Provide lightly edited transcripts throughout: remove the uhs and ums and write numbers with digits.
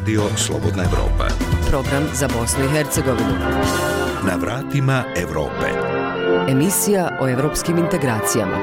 Radio Slobodna Evropa. Program za Bosnu i Hercegovinu. Na vratima Evrope. Emisija o evropskim integracijama.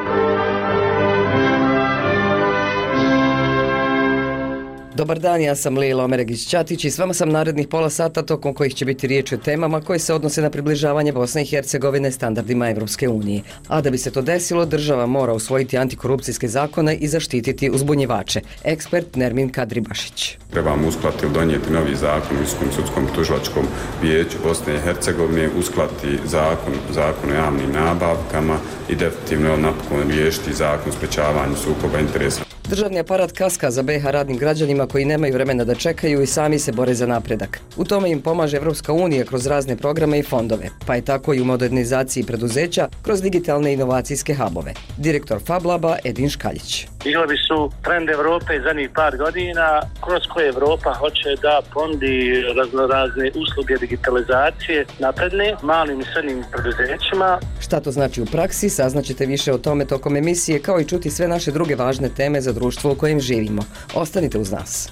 Dobar dan, ja sam Lila Omeregić-Ćatić i s vama sam narednih pola sata tokom kojih će biti riječ o temama koje se odnose na približavanje Bosne i Hercegovine standardima Evropske unije. A da bi se to desilo, država mora usvojiti antikorupcijske zakone i zaštititi uzbunjivače. Ekspert Nermin Kadribašić. Trebamo uskladiti ili donijeti novi zakon u Visokom sudskom tužilačkom vijeću Bosne i Hercegovine, uskladiti zakon o javnim nabavkama i definitivno napokon riješiti zakon o sprečavanju sukoba interesa. Državni aparat kaska za BiH radnim građanima koji nemaju vremena da čekaju i sami se bore za napredak. U tome im pomaže Evropska unija kroz razne programe i fondove, pa je tako i u modernizaciji preduzeća kroz digitalne inovacijske hubove. Direktor FabLaba Edin Škaljić. Izgledi su trend Evrope zadnjih par godina, kroz koje Evropa hoće da ponudi razne usluge digitalizacije napredne malim i srednjim preduzećima. Šta to znači u praksi, saznaćete više o tome tokom emisije, kao i čuti sve naše druge važne teme za društvo u kojem živimo. Ostanite uz nas.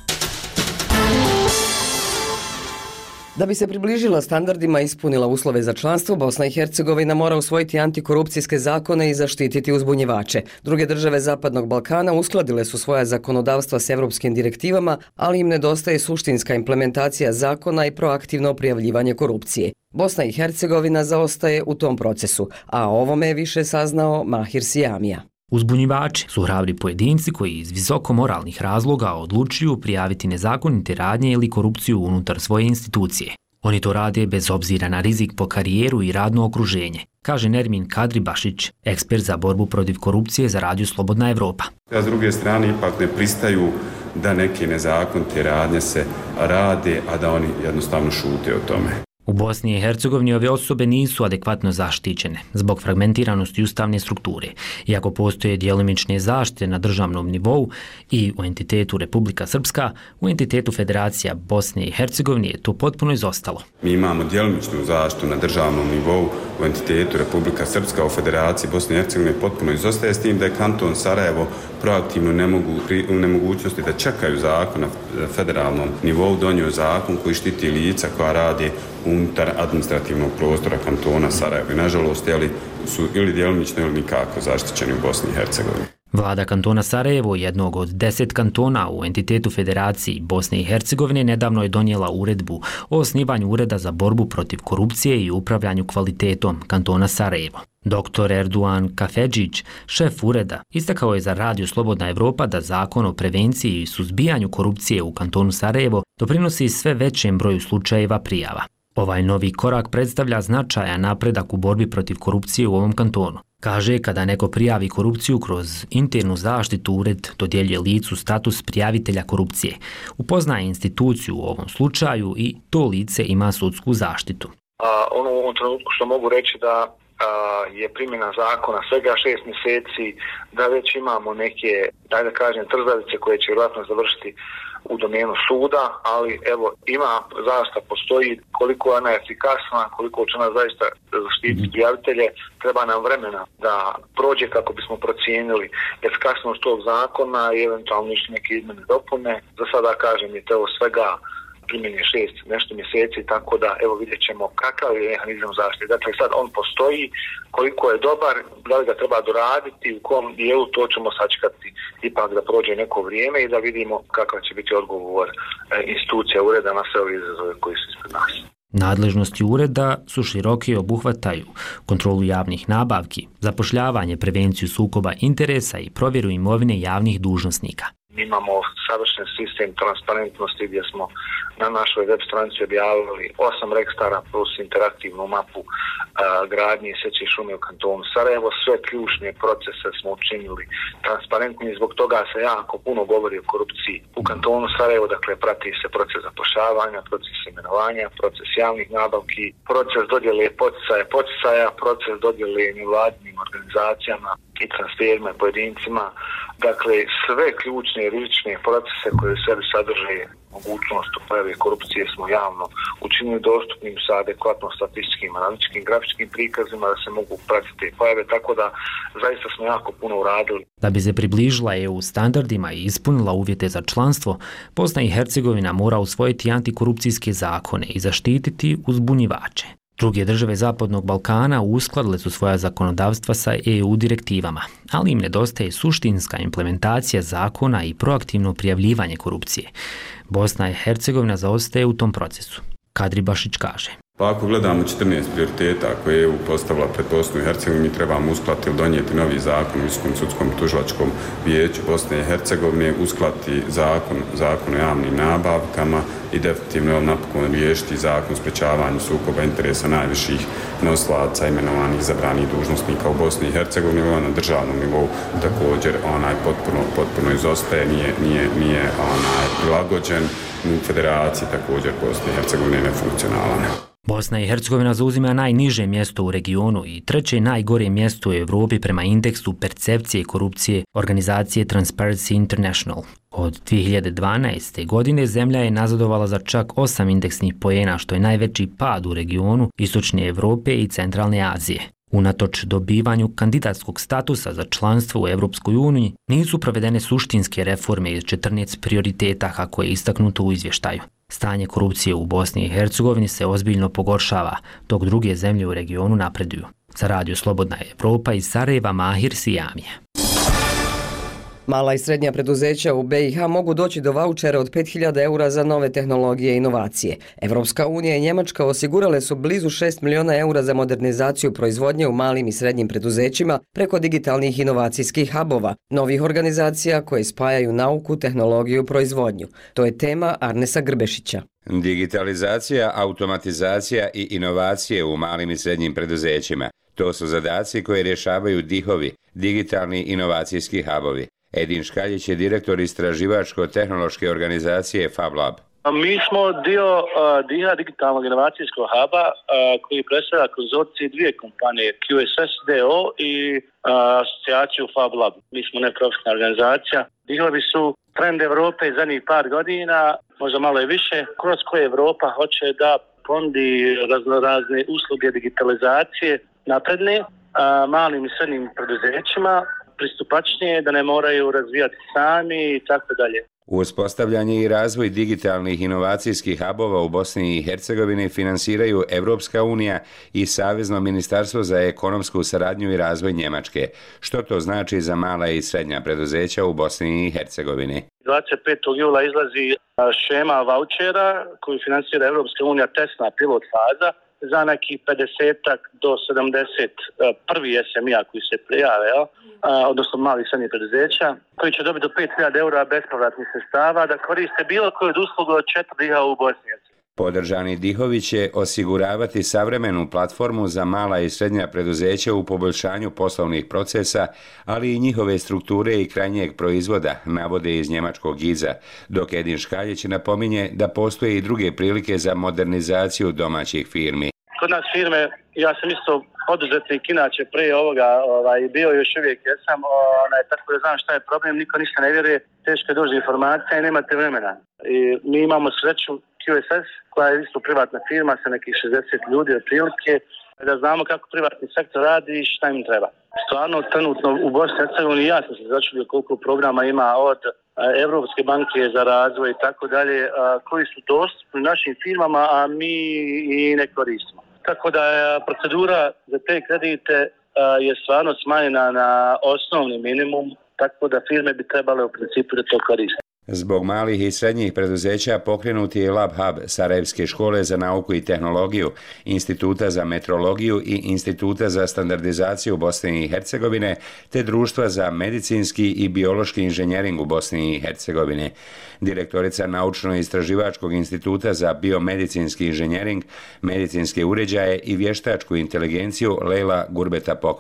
Da bi se približila standardima i ispunila uslove za članstvo, Bosna i Hercegovina mora usvojiti antikorupcijske zakone i zaštititi uzbunjivače. Druge države Zapadnog Balkana uskladile su svoja zakonodavstva s evropskim direktivama, ali im nedostaje suštinska implementacija zakona i proaktivno prijavljivanje korupcije. Bosna i Hercegovina zaostaje u tom procesu, a o ovome je više saznao Mahir Sijamija. Uzbunjivači su hrabri pojedinci koji iz visoko moralnih razloga odlučuju prijaviti nezakonite radnje ili korupciju unutar svoje institucije. Oni to rade bez obzira na rizik po karijeru i radno okruženje, kaže Nermin Kadribašić, ekspert za borbu protiv korupcije za Radio Slobodna Evropa. S druge strane ipak ne pristaju da neke nezakonite radnje se rade, a da oni jednostavno šute o tome. U Bosni i Hercegovini ove osobe nisu adekvatno zaštićene zbog fragmentiranosti ustavne strukture. Iako postoje djelomične zaštite na državnom nivou i u entitetu Republika Srpska, u entitetu Federacija Bosne i Hercegovine je to potpuno izostalo. Mi imamo djelomičnu zaštitu na državnom nivou u entitetu Republika Srpska, u Federaciji Bosne i Hercegovine potpuno izostaje, s tim da je kanton Sarajevo proaktivno u nemogućnosti da čekaju zakon na federalnom nivou, donio zakon koji štiti lica koja radi unutar administrativnog prostora kantona Sarajevo. I nažalost, su ili djelomično ili nikako zaštićeni u Bosni i Hercegovini. Vlada kantona Sarajevo, jednog od 10 kantona u entitetu Federaciji Bosne i Hercegovine, nedavno je donijela uredbu o osnivanju Ureda za borbu protiv korupcije i upravljanju kvalitetom kantona Sarajevo. Dr. Erduan Kafedžić, šef ureda, istakao je za Radio Slobodna Evropa da zakon o prevenciji i suzbijanju korupcije u kantonu Sarajevo doprinosi sve većem broju slučajeva prijava. Ovaj novi korak predstavlja značajan napredak u borbi protiv korupcije u ovom kantonu. Kaže, kada neko prijavi korupciju kroz internu zaštitu, ured dodjeljuje licu status prijavitelja korupcije. Upoznaje instituciju u ovom slučaju i to lice ima sudsku zaštitu. U ovom trenutku što mogu reći da je primjena zakona svega 6 mjeseci, da već imamo neke, da kažem, trzavice koje će vjerojatno završiti u domenu suda, ali evo, zaista postoji, koliko je ona efikasna, koliko će ona zaista zaštititi prijavitelje, treba nam vremena da prođe kako bismo procijenili efikasnost tog zakona i eventualno neke izmjene dopune. Za sada kažem je to svega primjenje 6 nešto mjeseci, tako da evo vidjet ćemo kakav je mehanizam zaštite. Dakle, sad on postoji, koliko je dobar, da li ga treba doraditi, u kom dijelu, to ćemo sačekati ipak da prođe neko vrijeme i da vidimo kakav će biti odgovor institucija ureda na sve ove izazove koji su ispred nas. Nadležnosti ureda su široke i obuhvataju kontrolu javnih nabavki, zapošljavanje, prevenciju sukoba interesa i provjeru imovine javnih dužnosnika. Imamo savršen sistem transparentnosti gdje smo na našoj web stranici objavili 8 registara plus interaktivnu mapu gradnje i seče šume u kantonu Sarajevo. Sve ključne procese smo učinili transparentni, zbog toga se jako puno govori o korupciji u kantonu Sarajevo, dakle prati se proces zapošljavanja, proces imenovanja, proces javnih nabavki, proces dodjele poticaja, proces dodjele nevladinim organizacijama i transferima pojedincima. Dakle, sve ključne rizične procese koje u sebi sadrže mogućnost pojave korupcije smo javno učinili dostupnim sa adekvatno statističkim, analitičkim, grafičkim prikazima da se mogu pratiti pojave, tako da zaista smo jako puno uradili. Da bi se približila EU standardima i ispunila uvjete za članstvo, Bosna i Hercegovina mora usvojiti antikorupcijske zakone i zaštititi uzbunjivače. Druge države Zapadnog Balkana uskladile su svoja zakonodavstva sa EU direktivama, ali im nedostaje suštinska implementacija zakona i proaktivno prijavljivanje korupcije. Bosna i Hercegovina zaostaje u tom procesu. Kadri Bašić kaže. Pa ako gledamo 14 prioriteta koje je EU postavila pred Bosnu i Hercegovinu, mi trebamo uskladiti ili donijeti novi zakon u Visokom sudskom tužilačkom vijeću Bosne i Hercegovine, uskladiti zakon o javnim nabavkama i definitivno napokon riješiti zakon o sprečavanju sukoba interesa najviših nosilaca imenovanih izabranih dužnosnika u Bosni i Hercegovini, na državnom nivou također potpuno izostaje, nije prilagođen, u federaciji također Bosne i Hercegovine nefunkcionalan. Bosna i Hercegovina zauzima najniže mjesto u regionu i treće najgore mjesto u Evropi prema indeksu percepcije korupcije organizacije Transparency International. Od 2012. godine zemlja je nazadovala za čak 8 indeksnih poena, što je najveći pad u regionu Istočne Evrope i Centralne Azije. Unatoč dobivanju kandidatskog statusa za članstvo u Evropskoj uniji, nisu provedene suštinske reforme iz 14 prioriteta kako je istaknuto u izvještaju. Stanje korupcije u Bosni i Hercegovini se ozbiljno pogoršava, dok druge zemlje u regionu napreduju. Za Radio Slobodna Evropa iz Sarajeva, Mahir Sijamija. Mala i srednja preduzeća u BiH mogu doći do vaučera od 5.000 eura za nove tehnologije i inovacije. Evropska unija i Njemačka osigurale su blizu 6 miliona eura za modernizaciju proizvodnje u malim i srednjim preduzećima preko digitalnih inovacijskih hubova, novih organizacija koje spajaju nauku, tehnologiju i proizvodnju. To je tema Arnesa Grbešića. Digitalizacija, automatizacija i inovacije u malim i srednjim preduzećima. To su zadaci koje rješavaju DIH-ovi, digitalni inovacijski hubovi. Edin Škaljić je direktor istraživačko-tehnološke organizacije FabLab. Mi smo dio DIH digitalnog inovacijskog huba koji predstavlja konzorcij dvije kompanije, QSS DO i asocijaciju FabLab. Mi smo neprofitna organizacija. DIH-ovi su trend Evrope zadnjih par godina, možda malo i više, kroz koje Evropa hoće da ponudi raznorazne usluge digitalizacije napredne malim i srednjim preduzećima, pristupačnije, da ne moraju razvijati sami i tako dalje. Uspostavljanje i razvoj digitalnih inovacijskih hubova u Bosni i Hercegovini finansiraju Evropska unija i Savezno ministarstvo za ekonomsku saradnju i razvoj Njemačke. Što to znači za mala i srednja preduzeća u Bosni i Hercegovini? 25. jula izlazi šema vaučera koju finansira Evropska unija, testna pilot faza, za nekih 50 do 70 prvi SMI-a koji se prijave, odnosno malih srednjih preduzeća, koji će dobiti do 5.000 eura bespovratnih sredstava da koriste bilo koju od usluga od 4 DIH u Bosni. Podržani DIH-ovi će osiguravati savremenu platformu za mala i srednja preduzeća u poboljšanju poslovnih procesa, ali i njihove strukture i krajnjeg proizvoda, navode iz njemačkog GIZ-a, dok Edin Škaljić napominje da postoje i druge prilike za modernizaciju domaćih firmi. Kod nas firme, ja sam isto poduzetnik, inače prije ovoga bio još uvijek jesam, tako da znam šta je problem, niko ništa ne vjeruje, teško je doći informacija i nemate vremena. I mi imamo sreću QSS, koja je isto privatna firma sa nekih 60 ljudi otprilike, da znamo kako privatni sektor radi i šta im treba. Stvarno, trenutno u Bosni i Hercegovini ja sam se začulio koliko programa ima od Evropske banke za razvoj i tako dalje, koji su dostupni našim firmama, a mi i ne koristimo. Tako da procedura za te kredite je stvarno smanjena na osnovni minimum, tako da firme bi trebale u principu da to koriste. Zbog malih i srednjih preduzeća pokrenut je Lab Hub Sarajevske škole za nauku i tehnologiju, Instituta za metrologiju i Instituta za standardizaciju Bosne i Hercegovine, te Društva za medicinski i biološki inženjering u Bosni i Hercegovini. Direktorica Naučno-istraživačkog instituta za biomedicinski inženjering, medicinske uređaje i vještačku inteligenciju Lejla Gurbeta Pokvić.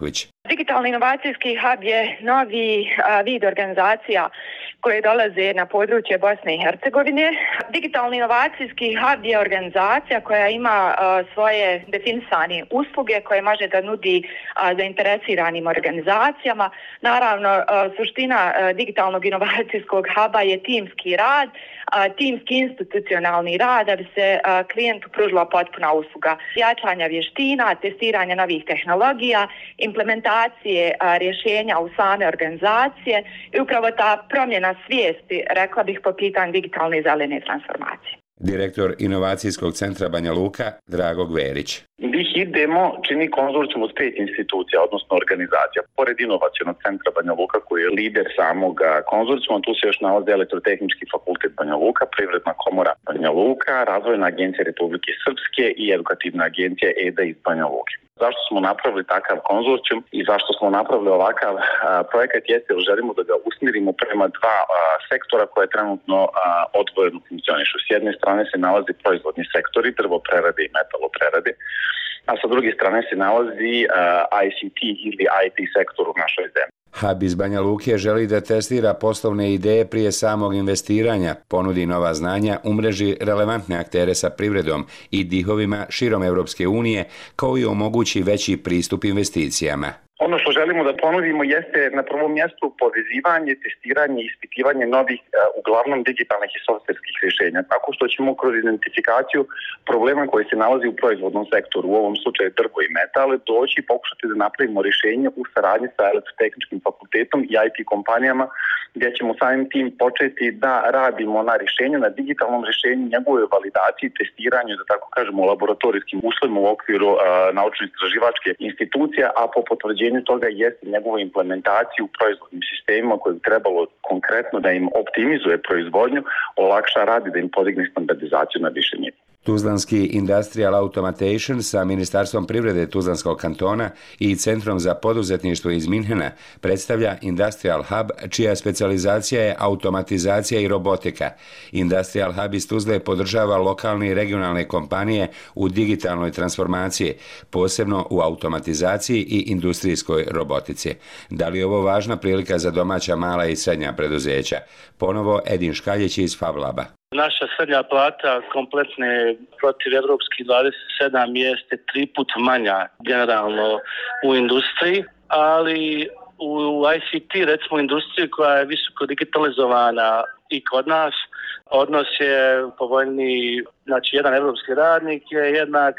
Digitalni inovacijski hub je novi vid organizacija koje dolaze na područje Bosne i Hercegovine. Digitalni inovacijski hub je organizacija koja ima svoje definisane usluge koje može da nudi zainteresiranim organizacijama. Naravno, suština digitalnog inovacijskog huba je timski rad, timski institucionalni rad da bi se klijentu pružila potpuna usluga. Jačanja vještina, testiranja novih tehnologija, implementacije rješenja u same organizacije i upravo ta promjena svijesti, rekla bih, po pitanju digitalne i zelene transformacije. Direktor Inovacijskog centra Banja Luka, Drago Gverić. DIH idemo čini konzorcijum od 5 institucija, odnosno organizacija. Pored Inovacionog centra Banja Luka, koji je lider samog konzorcijuma, tu se još nalazi Elektrotehnički fakultet Banja Luka, Privredna komora Banja Luka, Razvojna agencija Republike Srpske i Edukativna agencija EDA iz Banja Luke. Zašto smo napravili takav konzorcijum i zašto smo napravili ovakav projekat jeste jer želimo da ga usmjerimo prema dva sektora koje trenutno odvojeno funkcionišu. S jedne strane se nalazi proizvodni sektori, drvoprerade i metaloprerade, a sa druge strane se nalazi ICT ili IT sektor u našoj zemlji. Hub iz Banja Luke želi da testira poslovne ideje prije samog investiranja, ponudi nova znanja, umreži relevantne aktere sa privredom i dihovima širom Europske unije, kao i omogući veći pristup investicijama. Ono što želimo da ponudimo jeste na prvom mjestu povezivanje, testiranje i ispitivanje novih, uglavnom digitalnih i softverskih rješenja, tako što ćemo kroz identifikaciju problema koji se nalazi u proizvodnom sektoru, u ovom slučaju drvo i metal, doći i pokušati da napravimo rješenje u saradnji sa Elektrotehničkim fakultetom i IT kompanijama, gdje ćemo samim tim početi da radimo na rješenju, na digitalnom rješenju, njegovoj validaciji, testiranju, da tako kažemo, u laboratorijskim uslovima u okviru naučno-istraživačke institucije, a po potvrđenju toga jeste njegovu implementaciju u proizvodnim sistemima koje bi trebalo konkretno da im optimizuje proizvodnju, olakša rad i da im podigne standardizaciju na više nivoa. Tuzlanski Industrial Automation sa Ministarstvom privrede Tuzlanskog kantona i Centrom za poduzetništvo iz Minhena predstavlja Industrial Hub, čija specijalizacija je automatizacija i robotika. Industrial Hub iz Tuzle podržava lokalne i regionalne kompanije u digitalnoj transformaciji, posebno u automatizaciji i industrijskoj robotici. Da li je ovo važna prilika za domaća mala i srednja preduzeća? Ponovo Edin Škaljić iz Fablaba. Naša srednja plata kompletne protiv evropskih 27 jeste 3 puta manja generalno u industriji, ali u ICT, recimo industriji koja je visoko digitalizovana i kod nas, odnos je povoljniji, znači jedan evropski radnik je jednak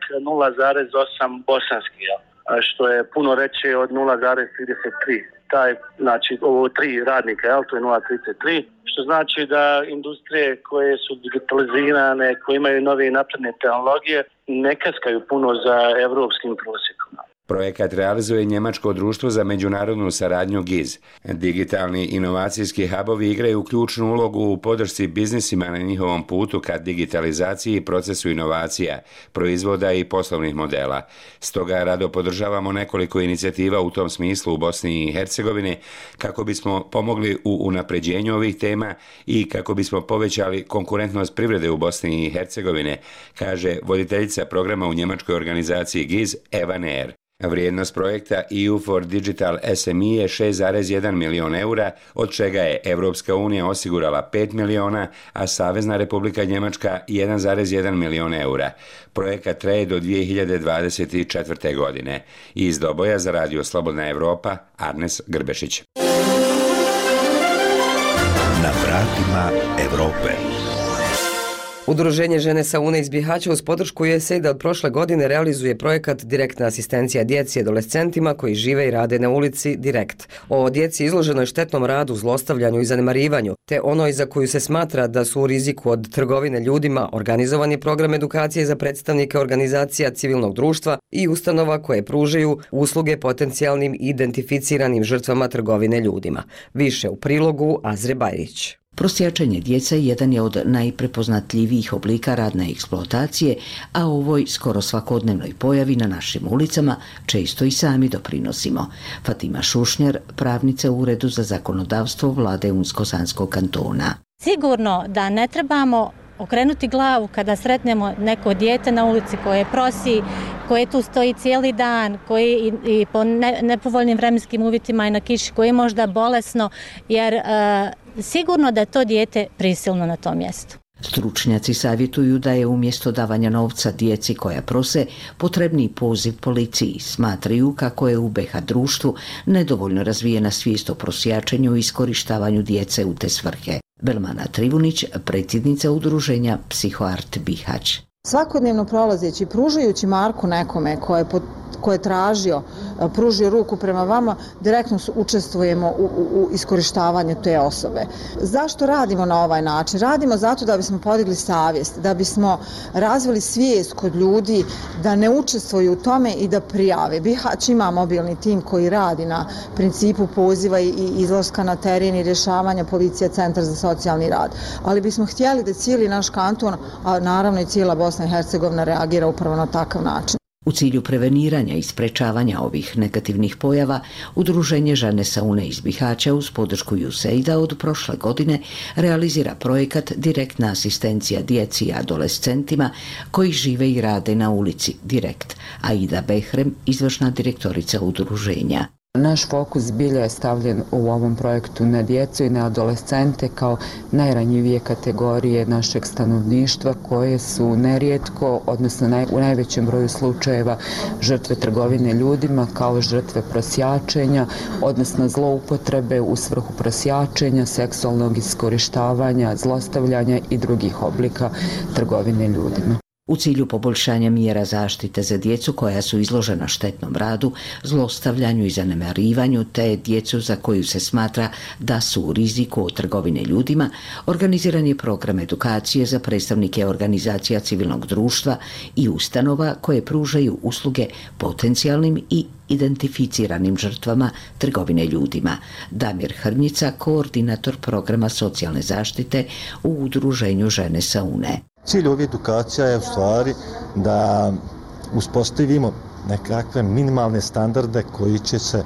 0,8 bosanski, što je puno veće od 0,33. Znači ovo 3 radnika, to je 0,33, što znači da industrije koje su digitalizirane, koje imaju nove napredne tehnologije, ne kaskaju puno za evropskim prosjekom. Projekat realizuje Njemačko društvo za međunarodnu saradnju GIZ. Digitalni inovacijski hubovi igraju ključnu ulogu u podršci biznisima na njihovom putu ka digitalizaciji i procesu inovacija, proizvoda i poslovnih modela. Stoga rado podržavamo nekoliko inicijativa u tom smislu u Bosni i Hercegovini kako bismo pomogli u unapređenju ovih tema i kako bismo povećali konkurentnost privrede u Bosni i Hercegovine, kaže voditeljica programa u njemačkoj organizaciji GIZ Eva Neer. Vrijednost projekta EU for Digital SME je 6,1 milion eura, od čega je Evropska unija osigurala 5 miliona, a Savezna Republika Njemačka 1,1 milion eura. Projekat traje do 2024. godine. Iz Doboja za Radio Slobodna Evropa, Arnes Grbešić. Na vratima Evrope. Udruženje Žene sa Une iz Bihaća uz podršku USAID-a od prošle godine realizuje projekat Direktna asistencija djeci i adolescentima koji žive i rade na ulici Direkt. O djeci izloženoj štetnom radu, zlostavljanju i zanemarivanju, te onoj za koju se smatra da su u riziku od trgovine ljudima, organizovan je program edukacije za predstavnike organizacija civilnog društva i ustanova koje pružaju usluge potencijalnim i identificiranim žrtvama trgovine ljudima. Više u prilogu Azre Bajrić. Prosjačenje djece jedan je od najprepoznatljivijih oblika radne eksploatacije, a ovoj skoro svakodnevnoj pojavi na našim ulicama često i sami doprinosimo. Fatima Šušnjar, pravnica u Uredu za zakonodavstvo vlade Unsko-Sanskog kantona. Sigurno da ne trebamo okrenuti glavu kada sretnemo neko dijete na ulici koje prosi, koje tu stoji cijeli dan, koji i po nepovoljnim vremenskim uvjetima i na kiši, koje je možda bolesno, jer sigurno da je to dijete prisilno na tom mjestu. Stručnjaci savjetuju da je umjesto davanja novca djeci koja prose potrebni poziv policiji. Smatraju kako je u BiH društvu nedovoljno razvijena svijest o prosjačenju i iskorištavanju djece u te svrhe. Belmana Trivunić, predsjednica udruženja Psihoart Bihać. Svakodnevno prolazeći, pružajući marku nekome ko je tražio, pružio ruku prema vama, direktno učestvujemo u iskorištavanju te osobe. Zašto radimo na ovaj način? Radimo zato da bismo podigli savjest, da bismo razvili svijest kod ljudi da ne učestvuju u tome i da prijave. Bihać ima mobilni tim koji radi na principu poziva i izlaska na teren i rješavanja, policija, centar za socijalni rad. Ali bismo htjeli da cijeli naš kanton, a naravno i cijela Bosna i Hercegovina reagira upravo na takav način. U cilju preveniranja i sprečavanja ovih negativnih pojava, Udruženje Žene Saune iz Bihaća uz podršku USAID-a od prošle godine realizira projekat Direktna asistencija djeci i adolescentima koji žive i rade na ulici Direkt. Aida Behrem, izvršna direktorica udruženja. Naš fokus zbilja je stavljen u ovom projektu na djecu i na adolescente kao najranjivije kategorije našeg stanovništva koje su nerijetko, odnosno u najvećem broju slučajeva, žrtve trgovine ljudima kao žrtve prosjačenja, odnosno zloupotrebe u svrhu prosjačenja, seksualnog iskorištavanja, zlostavljanja i drugih oblika trgovine ljudima. U cilju poboljšanja mjera zaštite za djecu koja su izložena štetnom radu, zlostavljanju i zanemarivanju te djecu za koju se smatra da su u riziku od trgovine ljudima, organiziran je program edukacije za predstavnike organizacija civilnog društva i ustanova koje pružaju usluge potencijalnim i identificiranim žrtvama trgovine ljudima. Damir Hrnjica, koordinator programa socijalne zaštite u Udruženju Žene Saune. Cilj ove edukacija je u stvari da uspostavimo nekakve minimalne standarde koji će se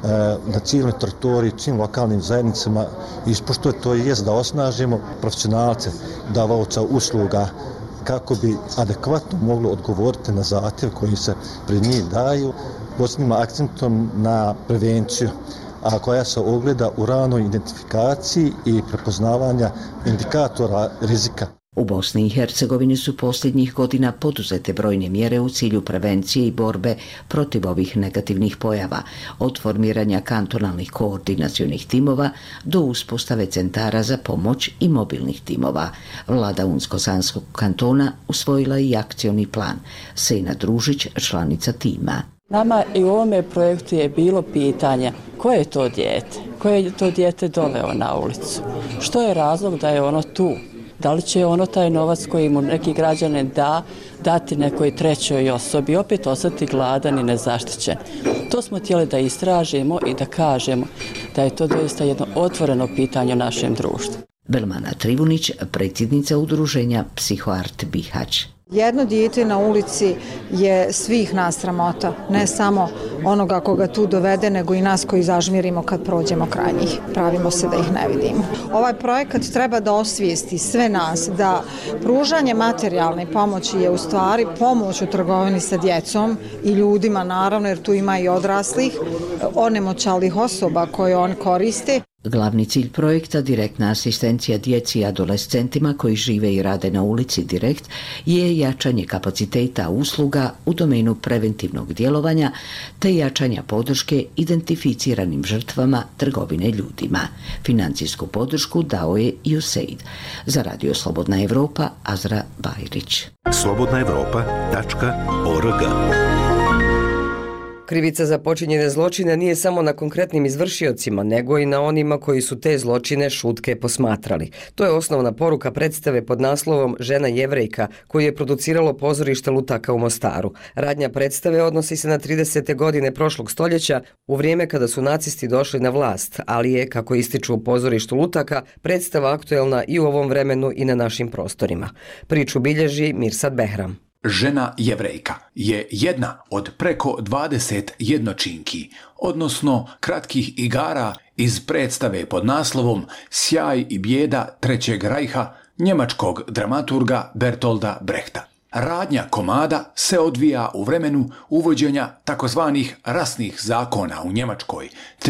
na cijeloj teritoriji, svim lokalnim zajednicama ispoštovati, to jest da osnažimo profesionalce, davaoca usluga kako bi adekvatno mogli odgovoriti na zahtjev koji se pred njih daju, posebnim akcentom na prevenciju, a koja se ogleda u ranoj identifikaciji i prepoznavanja indikatora rizika. U Bosni i Hercegovini su posljednjih godina poduzete brojne mjere u cilju prevencije i borbe protiv ovih negativnih pojava, od formiranja kantonalnih koordinacionih timova do uspostave centara za pomoć i mobilnih timova. Vlada Unsko-Sanskog kantona usvojila i akcioni plan. Sejna Družić, članica tima. Nama i u ovome projektu je bilo pitanje koje je to dijete, koje je to dijete doveo na ulicu, što je razlog da je ono tu. Da li će ono taj novac koji mu neki građanin dati nekoj trećoj osobi, opet ostati gladan i nezaštićen. To smo htjeli da istražimo i da kažemo da je to doista jedno otvoreno pitanje u našem društvu. Belmana Trivunić, predsjednica udruženja Psihoart Bihać. Jedno dijete na ulici je svih nas sramota, ne samo onoga koga tu dovede, nego i nas koji zažmirimo kad prođemo kraj njih. Pravimo se da ih ne vidimo. Ovaj projekat treba da osvijesti sve nas da pružanje materijalne pomoći je u stvari pomoć u trgovini sa djecom i ljudima, naravno, jer tu ima i odraslih, onemoćalih osoba koje on koriste. Glavni cilj projekta Direktna asistencija djeci i adolescentima koji žive i rade na ulici Direkt je jačanje kapaciteta usluga u domenu preventivnog djelovanja te jačanja podrške identificiranim žrtvama trgovine ljudima. Financijsku podršku dao je USAID. Za Radio Slobodna Evropa, Azra Bajrić. slobodnaevropa.org. Krivica za počinjene zločine nije samo na konkretnim izvršiocima, nego i na onima koji su te zločine šutke posmatrali. To je osnovna poruka predstave pod naslovom Žena Jevrejka, koju je produciralo pozorište Lutaka u Mostaru. Radnja predstave odnosi se na 30. godine prošlog stoljeća, u vrijeme kada su nacisti došli na vlast, ali je, kako ističu u pozorištu Lutaka, predstava aktuelna i u ovom vremenu i na našim prostorima. Priču bilježi Mirsad Behram. Žena Jevrejka je jedna od preko 20 jednočinki, odnosno kratkih igara iz predstave pod naslovom Sjaj i bijeda Trećeg rajha njemačkog dramaturga Bertolda Brechta. Radnja komada se odvija u vremenu uvođenja takozvanih rasnih zakona u Njemačkoj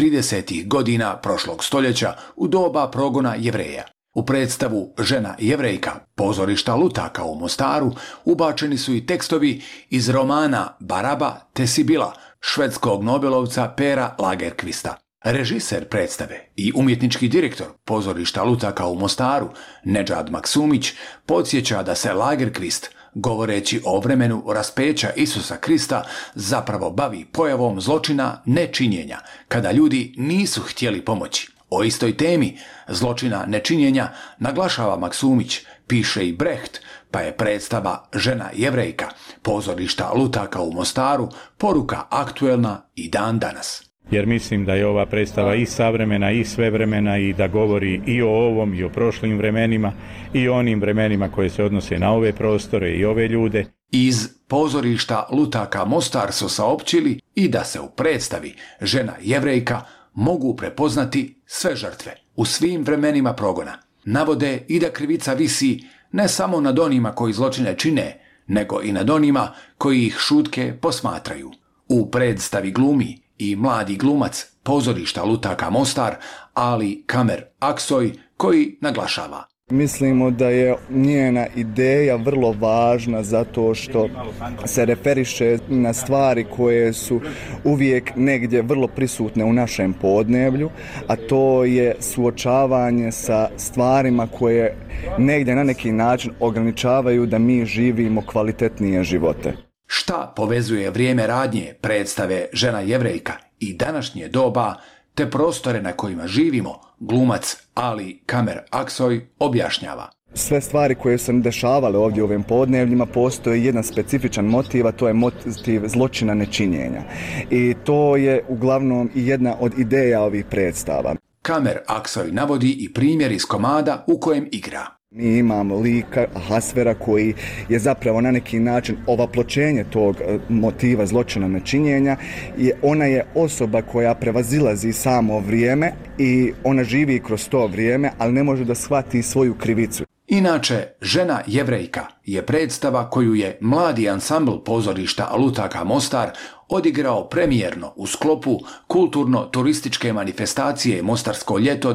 30. godina prošlog stoljeća u doba progona Jevreja. U predstavu Žena Jevrejka pozorišta Lutaka u Mostaru ubačeni su i tekstovi iz romana Baraba te Sibila švedskog nobelovca Pera Lagerkvista. Režiser predstave i umjetnički direktor pozorišta Lutaka u Mostaru Nedžad Maksumić podsjeća da se Lagerkvist, govoreći o vremenu raspeća Isusa Krista, zapravo bavi pojavom zločina nečinjenja, kada ljudi nisu htjeli pomoći. O istoj temi zločina nečinjenja naglašava Maksumić, piše i Brecht, pa je predstava Žena Jevrejka pozorišta Lutaka u Mostaru poruka aktuelna i dan danas. Jer mislim da je ova predstava i savremena i svevremena i da govori i o ovom i o prošlim vremenima i o onim vremenima koje se odnose na ove prostore i ove ljude. Iz pozorišta Lutaka Mostar su saopćili i da se u predstavi Žena Jevrejka mogu prepoznati sve žrtve u svim vremenima progona. Navode i da krivica visi ne samo nad onima koji zločine čine, nego i nad onima koji ih šutke posmatraju. U predstavi glumi i mladi glumac pozorišta Lutaka Mostar, Ali Kamer Aksoy, koji naglašava: Mislimo da je njena ideja vrlo važna zato što se referiše na stvari koje su uvijek negdje vrlo prisutne u našem podneblju, a to je suočavanje sa stvarima koje negdje na neki način ograničavaju da mi živimo kvalitetnije živote. Šta povezuje vrijeme radnje predstave Žena Jevrejka i današnje doba te prostore na kojima živimo, glumac Ali Kamer Aksoy objašnjava: Sve stvari koje se dešavale ovdje u ovim podnevljima postoji jedan specifičan motiv, a to je motiv zločina nečinjenja. I to je uglavnom i jedna od ideja ovih predstava. Kamer Aksoy navodi i primjer iz komada u kojem igra. Mi imamo lika Ahasvera koji je zapravo na neki način ovapločenje tog motiva zločina nečinjenja i ona je osoba koja prevazilazi samo vrijeme i ona živi kroz to vrijeme, ali ne može da shvati svoju krivicu. Inače, Žena Jevrejka je predstava koju je mladi ansambl pozorišta Lutaka Mostar odigrao premijerno u sklopu kulturno-turističke manifestacije Mostarsko ljeto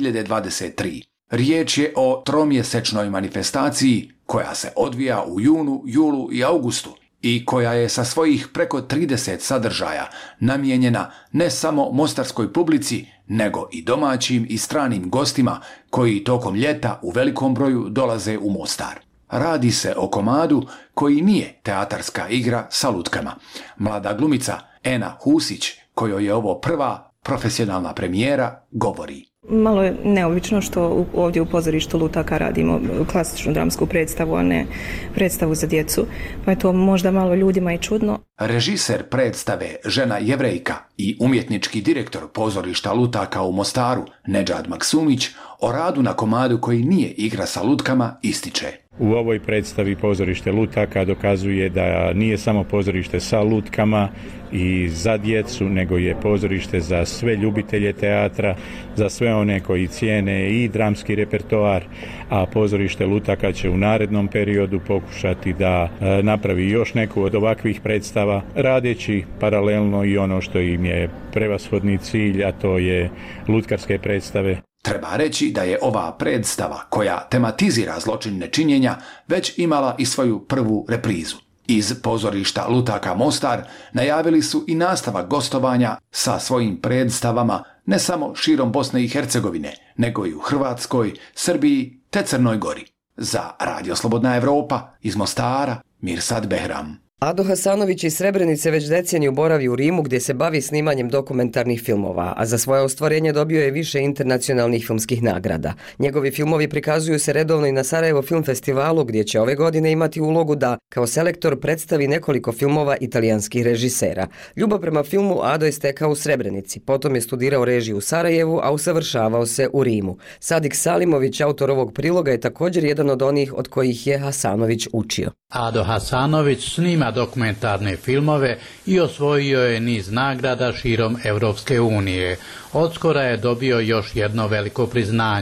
2023. Riječ je o tromjesečnoj manifestaciji koja se odvija u junu, julu i augustu i koja je sa svojih preko 30 sadržaja namijenjena ne samo mostarskoj publici, nego i domaćim i stranim gostima koji tokom ljeta u velikom broju dolaze u Mostar. Radi se o komadu koji nije teatarska igra sa lutkama. Mlada glumica Ena Husić, kojoj je ovo prva profesionalna premijera, govori: Malo je neobično što ovdje u pozorištu Lutaka radimo klasičnu dramsku predstavu, a ne predstavu za djecu, pa je to možda malo ljudima i čudno. Režiser predstave Žena Jevrejka i umjetnički direktor pozorišta Lutaka u Mostaru Nedžad Maksumić o radu na komadu koji nije igra sa lutkama ističe: U ovoj predstavi pozorište Lutaka dokazuje da nije samo pozorište sa lutkama i za djecu, nego je pozorište za sve ljubitelje teatra, za sve one koji cijene i dramski repertoar, a pozorište Lutaka će u narednom periodu pokušati da napravi još neku od ovakvih predstava, radeći paralelno i ono što im je prevashodni cilj, a to je lutkarske predstave. Treba reći da je ova predstava, koja tematizira zločin nečinjenja, već imala i svoju prvu reprizu. Iz pozorišta Lutaka Mostar najavili su i nastavak gostovanja sa svojim predstavama ne samo širom Bosne i Hercegovine, nego i u Hrvatskoj, Srbiji te Crnoj Gori. Za Radio Slobodna Evropa iz Mostara, Mirsad Behram. Ado Hasanović iz Srebrenice već deceniju boravi u Rimu gdje se bavi snimanjem dokumentarnih filmova, a za svoje ostvarenje dobio je više internacionalnih filmskih nagrada. Njegovi filmovi prikazuju se redovno i na Sarajevo Film Festivalu gdje će ove godine imati ulogu da kao selektor predstavi nekoliko filmova italijanskih režisera. Ljubav prema filmu Ado je stekao u Srebrenici, potom je studirao režiju u Sarajevu, a usavršavao se u Rimu. Sadik Salimović, autor ovog priloga, je također jedan od onih od kojih je Hasanović učio. Ado Hasanović snima dokumentarne filmove i osvojio je niz nagrada širom Evropske unije. Odskora je dobio još jedno veliko priznanje.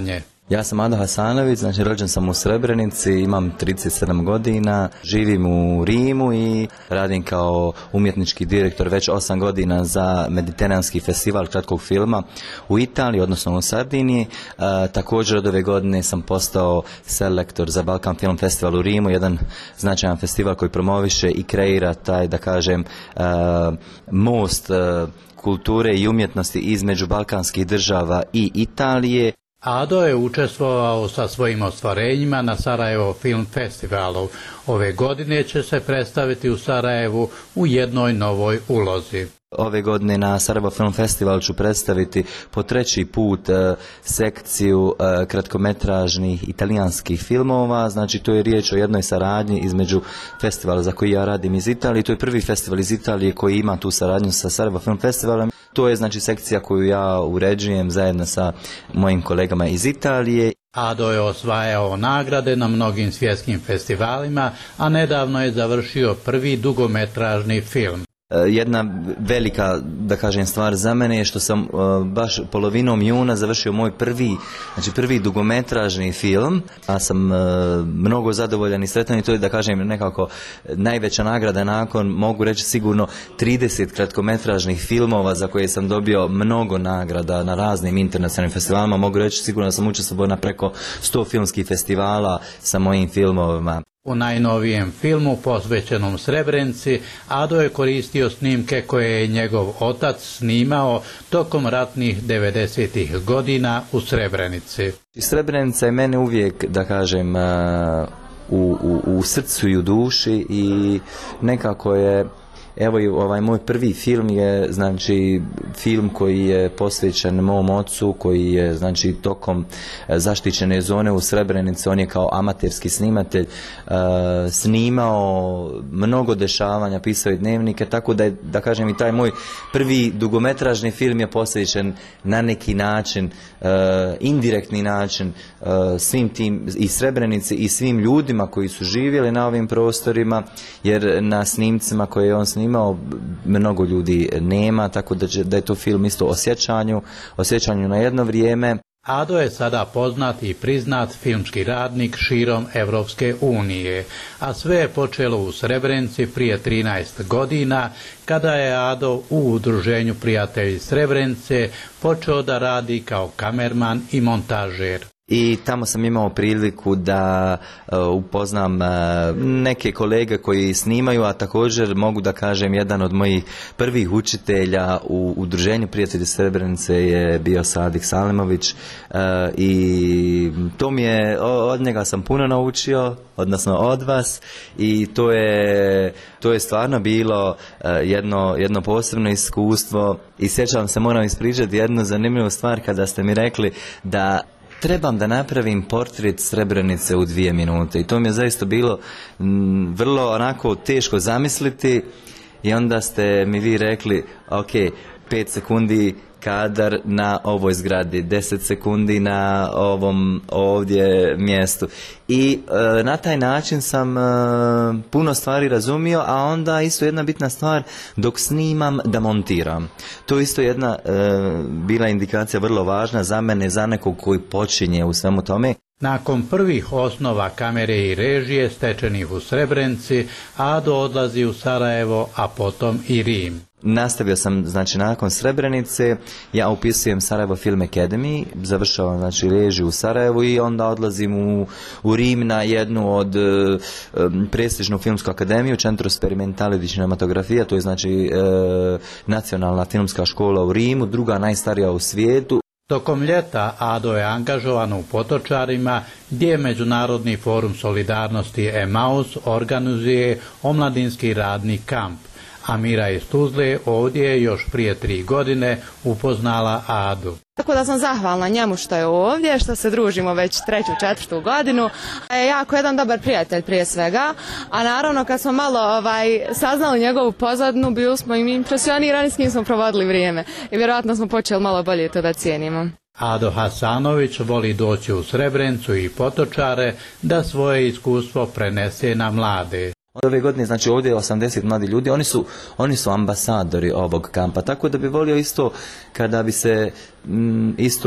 Ja sam Ado Hasanović, znači rođen sam u Srebrenici, imam 37 godina, živim u Rimu i radim kao umjetnički direktor već 8 godina za Mediteranski festival kratkog filma u Italiji, odnosno u Sardiniji. Također od ove godine sam postao selektor za Balkan Film Festival u Rimu, jedan značajan festival koji promoviše i kreira taj, da kažem, most kulture i umjetnosti između balkanskih država i Italije. Ado je učestvovao sa svojim ostvarenjima na Sarajevo Film Festivalu. Ove godine će se predstaviti u Sarajevu u jednoj novoj ulozi. Ove godine na Sarajevo Film Festival ću predstaviti po 3. put sekciju kratkometražnih italijanskih filmova. Znači to je riječ o jednoj saradnji između festivala za koji ja radim iz Italije. To je prvi festival iz Italije koji ima tu saradnju sa Sarajevo Film Festivalom. To je znači sekcija koju ja uređujem zajedno sa mojim kolegama iz Italije. Ado je osvajao nagrade na mnogim svjetskim festivalima, a nedavno je završio prvi dugometražni film. Jedna velika, da kažem, stvar za mene je što sam baš polovinom juna završio moj prvi dugometražni film, a sam mnogo zadovoljan i sretan i to je, da kažem, nekako najveća nagrada nakon, mogu reći sigurno, 30 kratkometražnih filmova za koje sam dobio mnogo nagrada na raznim internacionalnim festivalima. Mogu reći sigurno da sam učestvovao na preko 100 filmskih festivala sa mojim filmovima. U najnovijem filmu posvećenom Srebrenici Ado je koristio snimke koje je njegov otac snimao tokom ratnih 90. godina u Srebrenici. Srebrenica je mene uvijek, da kažem, u srcu i u duši i nekako je, evo i ovaj moj prvi film je, znači, film koji je posvećen mom ocu, koji je, znači, tokom zaštićene zone u Srebrenici, on je kao amaterski snimatelj snimao mnogo dešavanja, pisao je dnevnike, tako da je, da kažem, i taj moj prvi dugometražni film je posvećen na neki način, indirektni način, svim tim i Srebrenici i svim ljudima koji su živjeli na ovim prostorima, jer na snimcima koje je on snimao mnogo ljudi nema, tako da je to film isto osjećanju na jedno vrijeme. Ado je sada poznat i priznat filmski radnik širom Evropske unije, a sve je počelo u Srebrenici prije 13 godina, kada je Ado u udruženju Prijatelji Srebrenice počeo da radi kao kamerman i montažer. I tamo sam imao priliku da upoznam neke kolege koji snimaju, a također mogu da kažem jedan od mojih prvih učitelja u udruženju Prijatelji Srebrenice je bio Sadik Salimović i to mi je, od njega sam puno naučio, odnosno od vas, i to je stvarno bilo jedno posebno iskustvo. I sjećam se, moram ispričati jednu zanimljivu stvar kada ste mi rekli da trebam da napravim portret Srebrenice u 2 minute i to mi je zaista bilo vrlo onako teško zamisliti i onda ste mi vi rekli, ok, 5 sekundi kadar na ovoj zgradi, 10 sekundi na ovom ovdje mjestu i na taj način sam puno stvari razumio, a onda isto jedna bitna stvar, dok snimam da montiram. To isto jedna bila indikacija vrlo važna za mene, za nekog koji počinje u svemu tome. Nakon prvih osnova kamere i režije stečenih u Srebrenici, Ado odlazi u Sarajevo, a potom i Rim. Nastavio sam, znači, nakon Srebrenice, ja upisujem Sarajevo Film Academy, završavam, znači, režiju u Sarajevu i onda odlazim u Rim na jednu od prestižnu filmsku akademiju, Centro Sperimentale di Cinematografia, to je, znači, nacionalna filmska škola u Rimu, druga najstarija u svijetu. Tokom ljeta Ado je angažovan u Potočarima, gdje Međunarodni forum solidarnosti Emaus organizuje omladinski radni kamp. Amira iz Tuzle ovdje je još prije 3 godine upoznala Adu. Tako da sam zahvalna njemu što je ovdje, što se družimo već 3., 4. godinu. Je jako jedan dobar prijatelj prije svega, a naravno kad smo malo saznali njegovu pozadinu, bili smo im impresionirani s njim smo provodili vrijeme i vjerojatno smo počeli malo bolje to da cijenimo. Ado Hasanović voli doći u Srebrenicu i Potočare da svoje iskustvo prenese na mlade. Ove godine, znači, ovdje je 80 mladi ljudi, oni su ambasadori ovog kampa, tako da bi volio isto kada bi se isto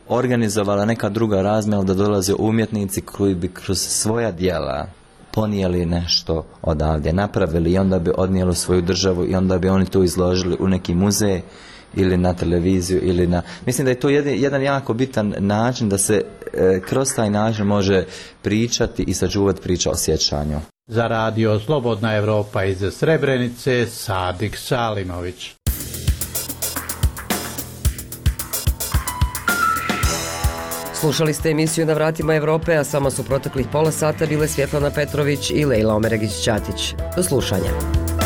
organizovala neka druga razmjena, da dolaze umjetnici koji bi kroz svoja djela ponijeli nešto odavdje, napravili i onda bi odnijeli svoju državu i onda bi oni to izložili u neki muzej ili na televiziju ili na... Mislim da je to jedan jako bitan način da se kroz taj način može pričati i sačuvati priča o sjećanju. Za radio Slobodna Evropa iz Srebrenice, Sadik Salimović. Slušali ste emisiju Na vratima Evrope, a samo su proteklih pola sata bile Svjetlana Petrović i Lejla Omeregić-Ćatić. Do slušanja.